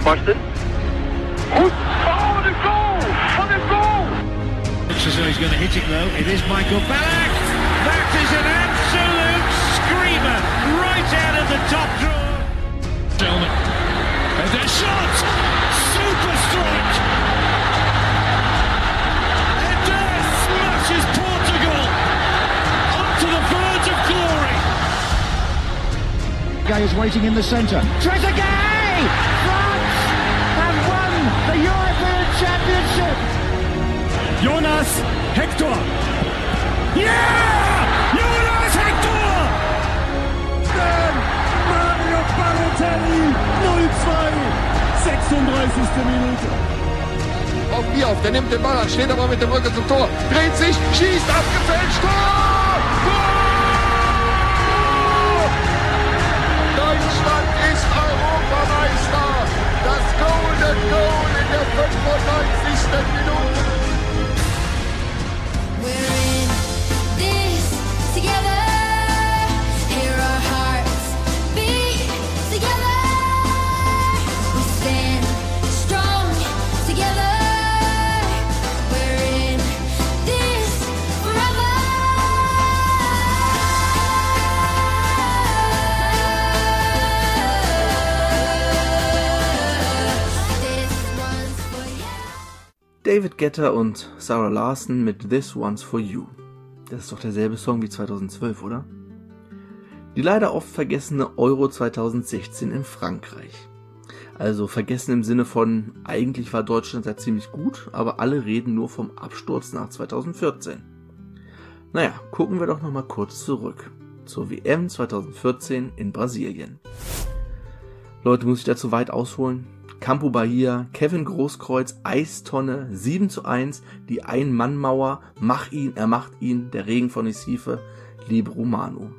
Boston. Oh, the goal! What a goal! Looks as though he's going to hit it though. It is Michael Ballack. That is an absolute screamer right out of the top drawer. Tillman. And their shot! Super strike! Eder smashes Portugal up to the verge of glory. Guy is waiting in the centre. Trezeguet! France have won the European Championship! Jonas Hector! Yeah! Jonas Hector! Dann Mario Balotelli 0-2, 36. Minute. Auf Bierhoff, der nimmt den Ball an, steht aber mit dem Rücken zum Tor, dreht sich, schießt, abgefälscht, Tor! Tor! Deutschland ist Europameister! Das Golden Goal in der 95. Minute! We're in this together. Hear our hearts beat together. We stand strong together. We're in this forever. This one's for you. David Guetta und Sarah Larson mit This One's For You. Das ist doch derselbe Song wie 2012, oder? Die leider oft vergessene Euro 2016 in Frankreich. Also vergessen im Sinne von, eigentlich war Deutschland ja ziemlich gut, aber alle reden nur vom Absturz nach 2014. Naja, gucken wir doch nochmal kurz zurück. Zur WM 2014 in Brasilien. Leute, muss ich dazu weit ausholen? Campo Bahia, Kevin Großkreuz, Eistonne, 7:1, die Ein-Mann-Mauer, mach ihn, er macht ihn, der Regen von Recife, Libero Manu.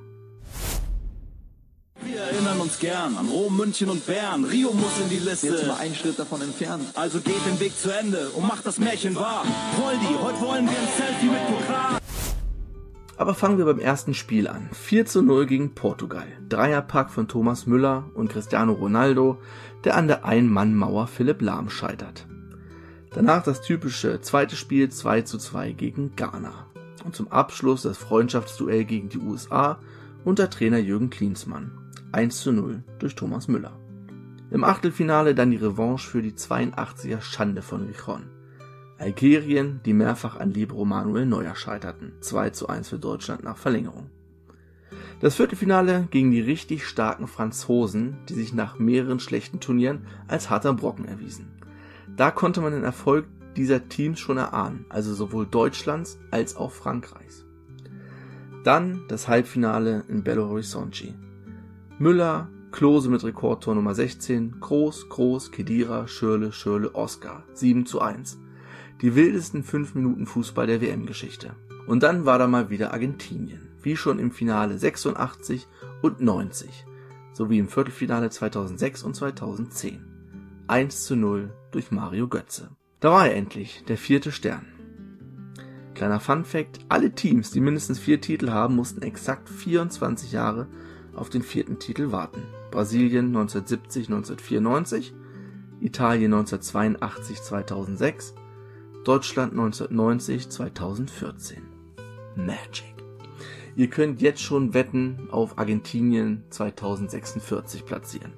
Wir erinnern uns gern an Rom, München und Bern. Rio muss in die Liste. Jetzt mal einen Schritt davon entfernt. Also geht den Weg zu Ende und macht das Märchen wahr. Holdi, heute wollen wir ein Selfie mit Pokal. Aber fangen wir beim ersten Spiel an. 4:0 gegen Portugal. Dreierpack von Thomas Müller und Cristiano Ronaldo, der an der Ein-Mann-Mauer Philipp Lahm scheitert. Danach das typische zweite Spiel 2:2 gegen Ghana. Und zum Abschluss das Freundschaftsduell gegen die USA unter Trainer Jürgen Klinsmann. 1:0 durch Thomas Müller. Im Achtelfinale dann die Revanche für die 82er Schande von Rijon. Algerien, die mehrfach an Libero Manuel Neuer scheiterten. 2:1 für Deutschland nach Verlängerung. Das Viertelfinale gegen die richtig starken Franzosen, die sich nach mehreren schlechten Turnieren als harter Brocken erwiesen. Da konnte man den Erfolg dieser Teams schon erahnen, also sowohl Deutschlands als auch Frankreichs. Dann das Halbfinale in Belo Horizonte. Müller, Klose mit Rekordtor Nummer 16, Kroos, Khedira, Schürrle, Oscar. 7:1. Die wildesten 5 Minuten Fußball der WM-Geschichte. Und dann war da mal wieder Argentinien, wie schon im Finale 86 und 90, sowie im Viertelfinale 2006 und 2010. 1:0 durch Mario Götze. Da war er endlich, der 4. Stern. Kleiner Funfact, alle Teams, die mindestens 4 Titel haben, mussten exakt 24 Jahre auf den 4. Titel warten. Brasilien 1970, 1994, Italien 1982, 2006, Deutschland 1990, 2014. Magic. Ihr könnt jetzt schon Wetten auf Argentinien 2046 platzieren.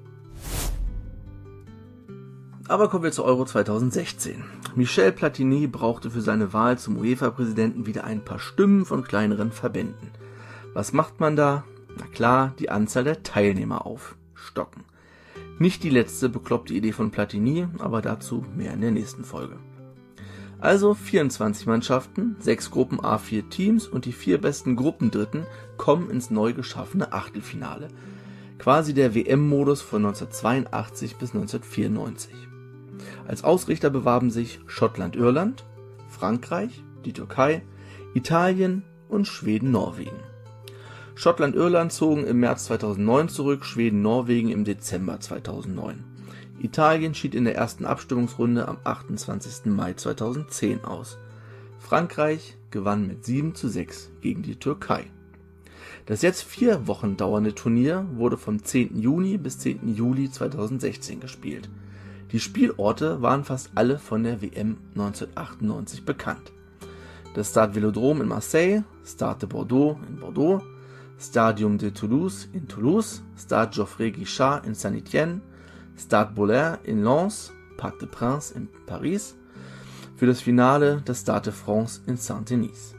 Aber kommen wir zu Euro 2016. Michel Platini brauchte für seine Wahl zum UEFA-Präsidenten wieder ein paar Stimmen von kleineren Verbänden. Was macht man da? Na klar, die Anzahl der Teilnehmer aufstocken. Nicht die letzte bekloppte Idee von Platini, aber dazu mehr in der nächsten Folge. Also 24 Mannschaften, 6 Gruppen A4 Teams und die 4 besten Gruppendritten kommen ins neu geschaffene Achtelfinale. Quasi der WM-Modus von 1982 bis 1994. Als Ausrichter bewarben sich Schottland-Irland, Frankreich, die Türkei, Italien und Schweden-Norwegen. Schottland-Irland zogen im März 2009 zurück, Schweden-Norwegen im Dezember 2009. Italien schied in der ersten Abstimmungsrunde am 28. Mai 2010 aus. Frankreich gewann mit 7:6 gegen die Türkei. Das jetzt 4 Wochen dauernde Turnier wurde vom 10. Juni bis 10. Juli 2016 gespielt. Die Spielorte waren fast alle von der WM 1998 bekannt. Das Stade Vélodrome in Marseille, Stade de Bordeaux in Bordeaux, Stadium de Toulouse in Toulouse, Stade Geoffroy Guichard in Saint-Étienne, Stade Bollaert in Lens, Parc des Princes in Paris, für das Finale das Stade de France in Saint-Denis.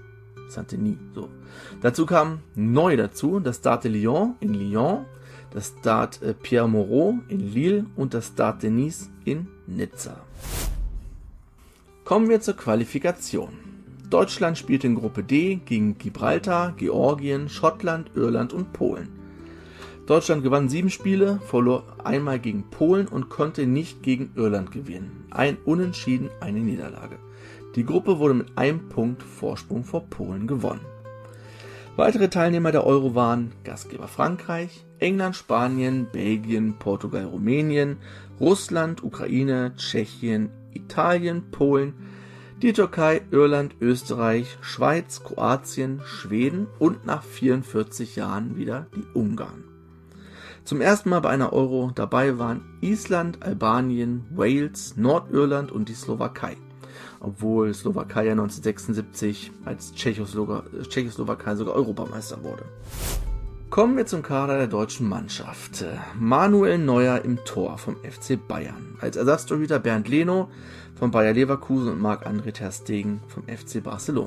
So. Dazu kam neu dazu das Stade de Lyon in Lyon, das Stade Pierre Moreau in Lille und das Stade de Nice in Nizza. Kommen wir zur Qualifikation. Deutschland spielte in Gruppe D gegen Gibraltar, Georgien, Schottland, Irland und Polen. Deutschland gewann 7 Spiele, verlor einmal gegen Polen und konnte nicht gegen Irland gewinnen. Ein Unentschieden, eine Niederlage. Die Gruppe wurde mit 1 Punkt Vorsprung vor Polen gewonnen. Weitere Teilnehmer der Euro waren Gastgeber Frankreich, England, Spanien, Belgien, Portugal, Rumänien, Russland, Ukraine, Tschechien, Italien, Polen, die Türkei, Irland, Österreich, Schweiz, Kroatien, Schweden und nach 44 Jahren wieder die Ungarn. Zum ersten Mal bei einer Euro dabei waren Island, Albanien, Wales, Nordirland und die Slowakei, obwohl Slowakei ja 1976 als Tschechoslowakei sogar Europameister wurde. Kommen wir zum Kader der deutschen Mannschaft. Manuel Neuer im Tor vom FC Bayern. Als Ersatztorhüter Bernd Leno von Bayer Leverkusen und Marc-André ter Stegen vom FC Barcelona.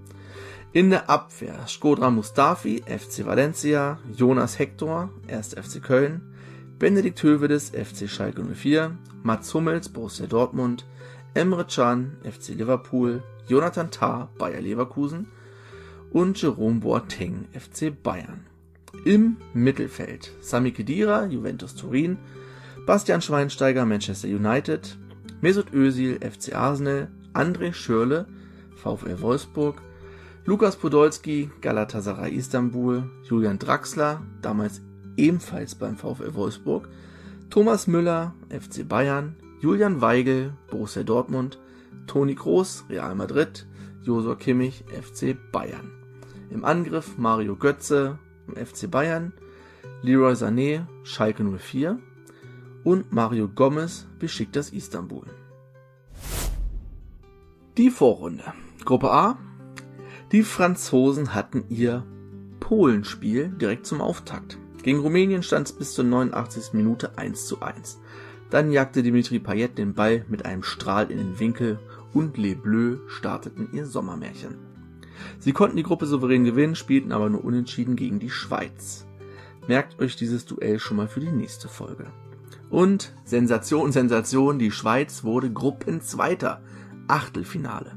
In der Abwehr Shkodran Mustafi, FC Valencia, Jonas Hector, 1. FC Köln, Benedikt Hövedes, FC Schalke 04, Mats Hummels, Borussia Dortmund, Emre Can, FC Liverpool, Jonathan Tah, Bayer Leverkusen und Jerome Boateng, FC Bayern. Im Mittelfeld Sami Khedira, Juventus Turin, Bastian Schweinsteiger, Manchester United, Mesut Özil, FC Arsenal, André Schürrle, VfL Wolfsburg, Lukas Podolski, Galatasaray Istanbul, Julian Draxler, damals ebenfalls beim VfL Wolfsburg, Thomas Müller, FC Bayern, Julian Weigl, Borussia Dortmund, Toni Kroos, Real Madrid, Joshua Kimmich, FC Bayern. Im Angriff Mario Götze, FC Bayern, Leroy Sané, Schalke 04 und Mario Gomez, Beşiktaş Istanbul. Die Vorrunde. Gruppe A. Die Franzosen hatten ihr Polenspiel direkt zum Auftakt. Gegen Rumänien stand es bis zur 89. Minute 1:1. Dann jagte Dimitri Payet den Ball mit einem Strahl in den Winkel und Les Bleus starteten ihr Sommermärchen. Sie konnten die Gruppe souverän gewinnen, spielten aber nur unentschieden gegen die Schweiz. Merkt euch dieses Duell schon mal für die nächste Folge. Und Sensation, Sensation, die Schweiz wurde Gruppenzweiter. Achtelfinale.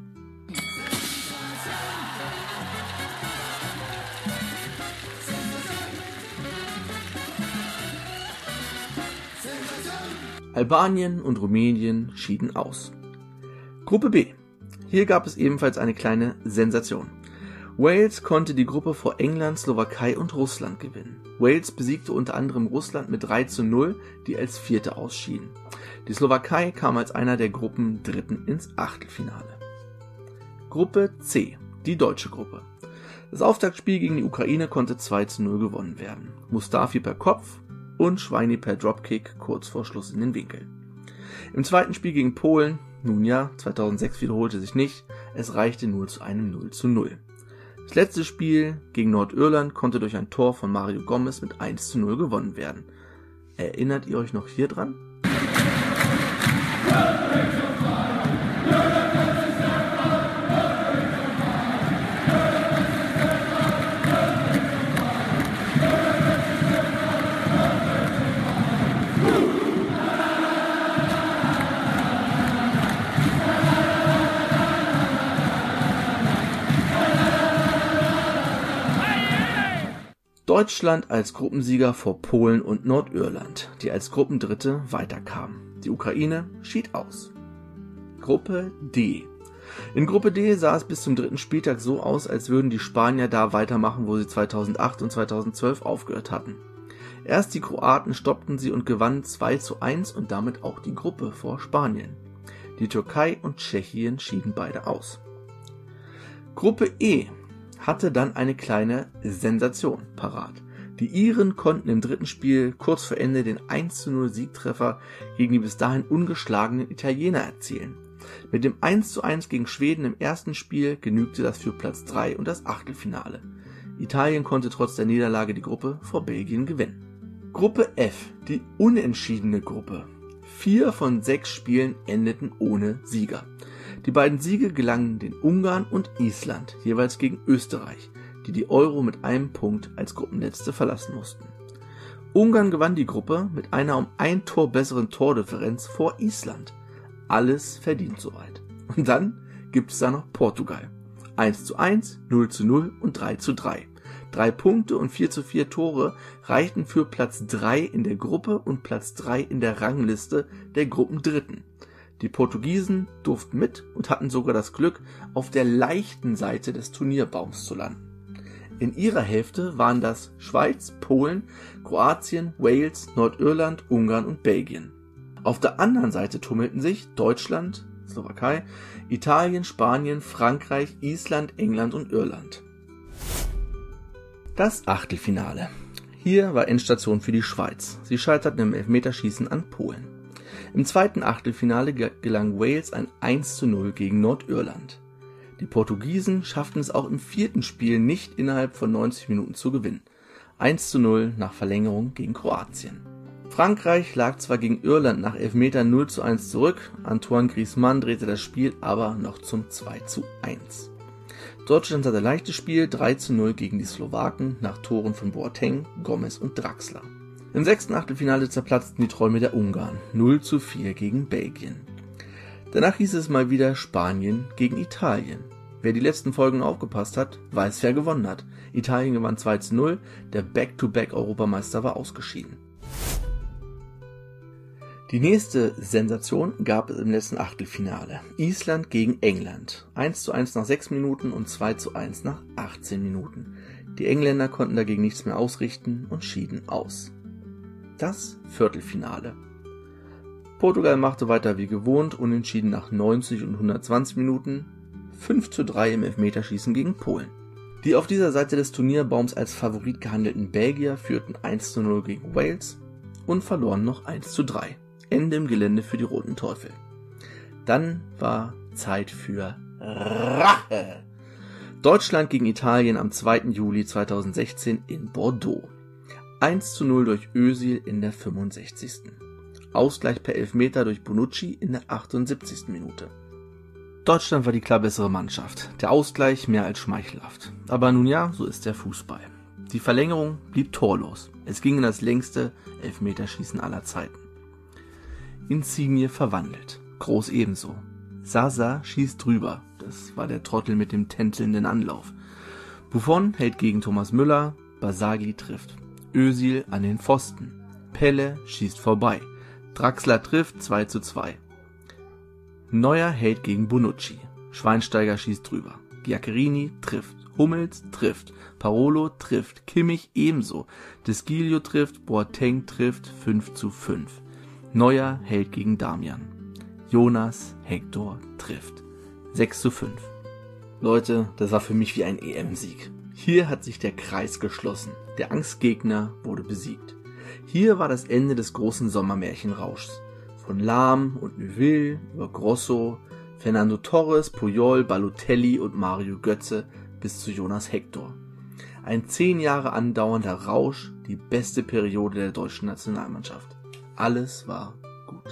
Albanien und Rumänien schieden aus. Gruppe B. Hier gab es ebenfalls eine kleine Sensation. Wales konnte die Gruppe vor England, Slowakei und Russland gewinnen. Wales besiegte unter anderem Russland mit 3:0, die als Vierte ausschieden. Die Slowakei kam als einer der Gruppendritten ins Achtelfinale. Gruppe C, die deutsche Gruppe. Das Auftaktspiel gegen die Ukraine konnte 2:0 gewonnen werden. Mustafi per Kopf und Schweini per Dropkick kurz vor Schluss in den Winkel. Im zweiten Spiel gegen Polen, nun ja, 2006 wiederholte sich nicht, es reichte nur zu einem 0:0. Das letzte Spiel gegen Nordirland konnte durch ein Tor von Mario Gomez mit 1:0 gewonnen werden. Erinnert ihr euch noch hier dran? Deutschland als Gruppensieger vor Polen und Nordirland, die als Gruppendritte weiterkamen. Die Ukraine schied aus. Gruppe D. In Gruppe D sah es bis zum dritten Spieltag so aus, als würden die Spanier da weitermachen, wo sie 2008 und 2012 aufgehört hatten. Erst die Kroaten stoppten sie und gewannen 2:1 und damit auch die Gruppe vor Spanien. Die Türkei und Tschechien schieden beide aus. Gruppe E hatte dann eine kleine Sensation parat. Die Iren konnten im dritten Spiel kurz vor Ende den 1:0 Siegtreffer gegen die bis dahin ungeschlagenen Italiener erzielen. Mit dem 1:1 gegen Schweden im ersten Spiel genügte das für Platz 3 und das Achtelfinale. Italien konnte trotz der Niederlage die Gruppe vor Belgien gewinnen. Gruppe F, die unentschiedene Gruppe. 4 von 6 Spielen endeten ohne Sieger. Die beiden Siege gelangen den Ungarn und Island, jeweils gegen Österreich, die Euro mit einem Punkt als Gruppenletzte verlassen mussten. Ungarn gewann die Gruppe mit einer um ein Tor besseren Tordifferenz vor Island. Alles verdient soweit. Und dann gibt es da noch Portugal. 1:1, 0:0 und 3:3. 3 Punkte und 4:4 Tore reichten für Platz 3 in der Gruppe und Platz 3 in der Rangliste der Gruppendritten. Die Portugiesen durften mit und hatten sogar das Glück, auf der leichten Seite des Turnierbaums zu landen. In ihrer Hälfte waren das Schweiz, Polen, Kroatien, Wales, Nordirland, Ungarn und Belgien. Auf der anderen Seite tummelten sich Deutschland, Slowakei, Italien, Spanien, Frankreich, Island, England und Irland. Das Achtelfinale. Hier war Endstation für die Schweiz. Sie scheiterten im Elfmeterschießen an Polen. Im zweiten Achtelfinale gelang Wales ein 1:0 gegen Nordirland. Die Portugiesen schafften es auch im vierten Spiel nicht innerhalb von 90 Minuten zu gewinnen. 1:0 nach Verlängerung gegen Kroatien. Frankreich lag zwar gegen Irland nach Elfmetern 0:1 zurück, Antoine Griezmann drehte das Spiel aber noch zum 2:1. Deutschland hatte leichtes Spiel 3:0 gegen die Slowaken nach Toren von Boateng, Gomez und Draxler. Im sechsten Achtelfinale zerplatzten die Träume der Ungarn 0:4 gegen Belgien. Danach hieß es mal wieder Spanien gegen Italien. Wer die letzten Folgen aufgepasst hat, weiß, wer gewonnen hat. Italien gewann 2:0, der Back-to-Back-Europameister war ausgeschieden. Die nächste Sensation gab es im letzten Achtelfinale. Island gegen England. 1:1 nach 6 Minuten und 2:1 nach 18 Minuten. Die Engländer konnten dagegen nichts mehr ausrichten und schieden aus. Das Viertelfinale. Portugal machte weiter wie gewohnt, unentschieden nach 90 und 120 Minuten, 5:3 im Elfmeterschießen gegen Polen. Die auf dieser Seite des Turnierbaums als Favorit gehandelten Belgier führten 1:0 gegen Wales und verloren noch 1:3. Ende im Gelände für die Roten Teufel. Dann war Zeit für Rache. Deutschland gegen Italien am 2. Juli 2016 in Bordeaux. 1:0 durch Özil in der 65. Ausgleich per Elfmeter durch Bonucci in der 78. Minute. Deutschland war die klar bessere Mannschaft. Der Ausgleich mehr als schmeichelhaft. Aber nun ja, so ist der Fußball. Die Verlängerung blieb torlos. Es ging in das längste Elfmeterschießen aller Zeiten. Insigne verwandelt. Groß ebenso. Sasa schießt drüber. Das war der Trottel mit dem tänzelnden Anlauf. Buffon hält gegen Thomas Müller. Basagli trifft. Özil an den Pfosten. Pelle schießt vorbei. Draxler trifft 2:2. Neuer hält gegen Bonucci. Schweinsteiger schießt drüber. Giaccherini trifft. Hummels trifft. Parolo trifft. Kimmich ebenso. Desquilio trifft. Boateng trifft 5:5. Neuer hält gegen Damian. Jonas Hector trifft. 6:5. Leute, das war für mich wie ein EM-Sieg. Hier hat sich der Kreis geschlossen. Der Angstgegner wurde besiegt. Hier war das Ende des großen Sommermärchenrauschs. Von Lahm und Neuville über Grosso, Fernando Torres, Puyol, Balotelli und Mario Götze bis zu Jonas Hector. Ein 10 Jahre andauernder Rausch, die beste Periode der deutschen Nationalmannschaft. Alles war gut.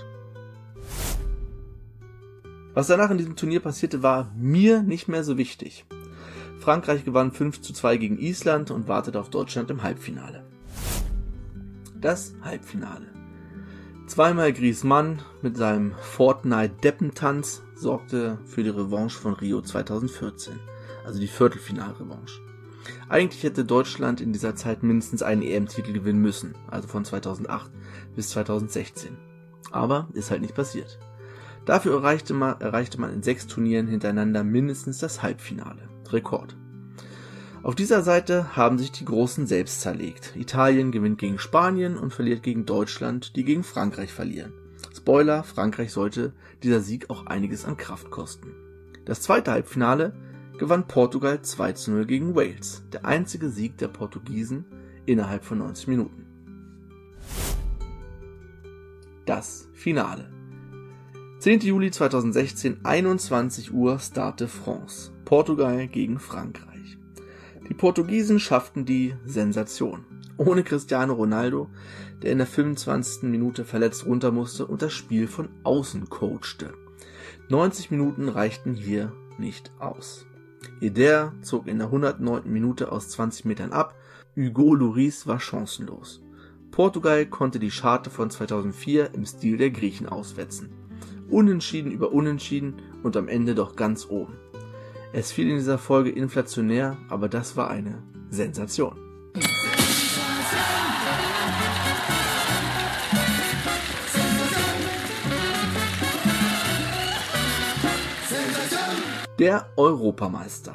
Was danach in diesem Turnier passierte, war mir nicht mehr so wichtig. Frankreich gewann 5:2 gegen Island und wartete auf Deutschland im Halbfinale. Das Halbfinale. Zweimal Griezmann mit seinem Fortnite-Deppentanz sorgte für die Revanche von Rio 2014, also die Viertelfinalrevanche. Eigentlich hätte Deutschland in dieser Zeit mindestens einen EM-Titel gewinnen müssen, also von 2008 bis 2016. Aber ist halt nicht passiert. Dafür erreichte man in 6 Turnieren hintereinander mindestens das Halbfinale. Rekord. Auf dieser Seite haben sich die Großen selbst zerlegt. Italien gewinnt gegen Spanien und verliert gegen Deutschland, die gegen Frankreich verlieren. Spoiler, Frankreich sollte dieser Sieg auch einiges an Kraft kosten. Das zweite Halbfinale gewann Portugal 2:0 gegen Wales. Der einzige Sieg der Portugiesen innerhalb von 90 Minuten. Das Finale. 10. Juli 2016, 21 Uhr, Stade de France. Portugal gegen Frankreich. Die Portugiesen schafften die Sensation. Ohne Cristiano Ronaldo, der in der 25. Minute verletzt runter musste und das Spiel von außen coachte. 90 Minuten reichten hier nicht aus. Eder zog in der 109. Minute aus 20 Metern ab, Hugo Lloris war chancenlos. Portugal konnte die Scharte von 2004 im Stil der Griechen auswetzen. Unentschieden über Unentschieden und am Ende doch ganz oben. Es fiel in dieser Folge inflationär, aber das war eine Sensation. Der Europameister.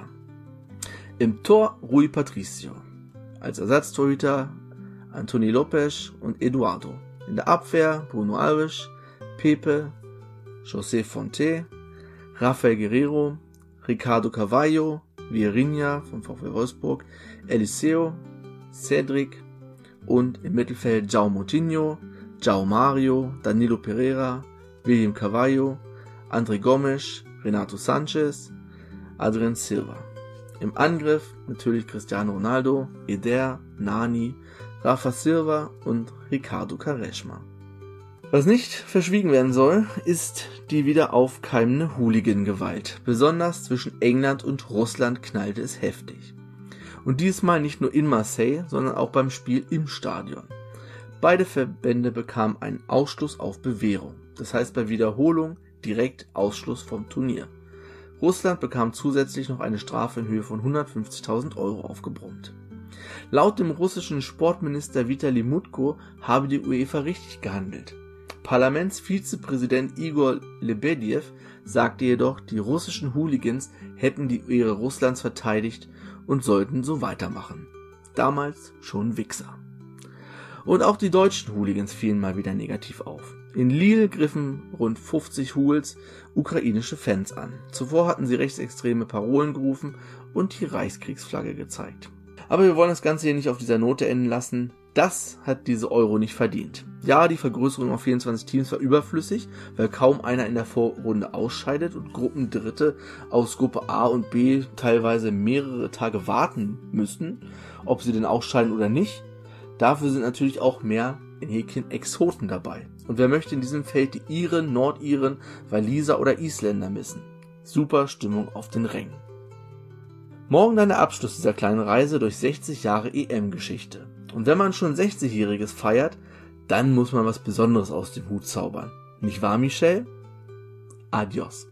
Im Tor Rui Patricio. Als Ersatztorhüter Antoni Lopes und Eduardo. In der Abwehr Bruno Alves, Pepe, José Fonte, Rafael Guerreiro, Ricardo Carvalho, Vieirinha vom VfL Wolfsburg, Eliseu, Cedric und im Mittelfeld João Moutinho, João Mario, Danilo Pereira, William Carvalho, André Gomes, Renato Sanchez, Adrien Silva. Im Angriff natürlich Cristiano Ronaldo, Eder, Nani, Rafa Silva und Ricardo Quaresma. Was nicht verschwiegen werden soll, ist die wieder aufkeimende Hooligan-Gewalt. Besonders zwischen England und Russland knallte es heftig. Und diesmal nicht nur in Marseille, sondern auch beim Spiel im Stadion. Beide Verbände bekamen einen Ausschluss auf Bewährung. Das heißt bei Wiederholung direkt Ausschluss vom Turnier. Russland bekam zusätzlich noch eine Strafe in Höhe von 150.000 € aufgebrummt. Laut dem russischen Sportminister Vitali Mutko habe die UEFA richtig gehandelt. Parlamentsvizepräsident Igor Lebedev sagte jedoch, die russischen Hooligans hätten die Ehre Russlands verteidigt und sollten so weitermachen. Damals schon Wichser. Und auch die deutschen Hooligans fielen mal wieder negativ auf. In Lille griffen rund 50 Hools ukrainische Fans an. Zuvor hatten sie rechtsextreme Parolen gerufen und die Reichskriegsflagge gezeigt. Aber wir wollen das Ganze hier nicht auf dieser Note enden lassen. Das hat diese Euro nicht verdient. Ja, die Vergrößerung auf 24 Teams war überflüssig, weil kaum einer in der Vorrunde ausscheidet und Gruppendritte aus Gruppe A und B teilweise mehrere Tage warten müssen, ob sie denn ausscheiden oder nicht. Dafür sind natürlich auch mehr in Häkchen Exoten dabei. Und wer möchte in diesem Feld die Iren, Nordiren, Waliser oder Isländer missen? Super Stimmung auf den Rängen. Morgen dann der Abschluss dieser kleinen Reise durch 60 Jahre EM-Geschichte. Und wenn man schon 60-Jähriges feiert, dann muss man was Besonderes aus dem Hut zaubern. Nicht wahr, Michel? Adios.